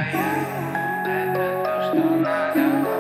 Это то, что надо.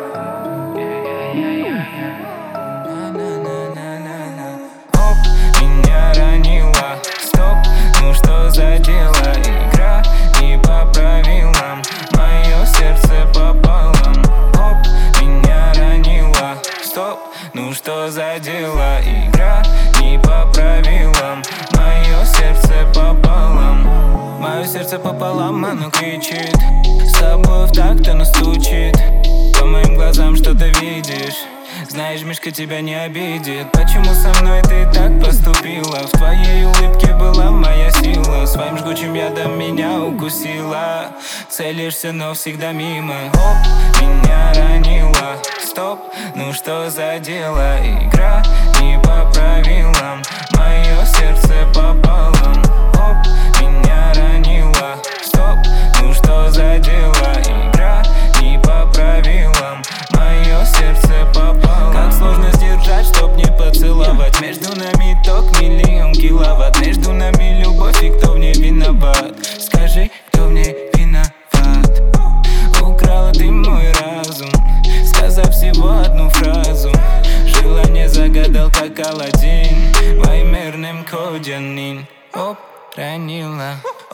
Оп, меня ранило. Стоп, ну что за дело? Игра не по правилам, мое сердце пополам. Оп, меня ранило. Стоп, ну что за дело? Игра не по правилам, мое сердце пополам. Мое сердце пополам, оно кричит. С тобой в такт оно стучит. По моим глазам что-то видишь. Знаешь, Мишка тебя не обидит. Почему со мной ты так поступила? В твоей улыбке была моя сила. Своим жгучим ядом меня укусила. Целишься, но всегда мимо. Оп, меня ранило. Стоп, ну что за дело? Игра не по правилам, мое сердце пополам. Оп, меня ранило. Стоп, ну что за дело? Игра не по правилам, мое сердце пополам. Как сложно сдержать, чтоб не поцеловать. Между нами ток миллион киловатт. Между нами любовь, и кто в ней виноват? Скажи, кто в ней виноват? Украла ты мой разум, сказав всего одну фразу. Желание загадал, как Аладдин, в аймерном коде нин. Оп, ранила.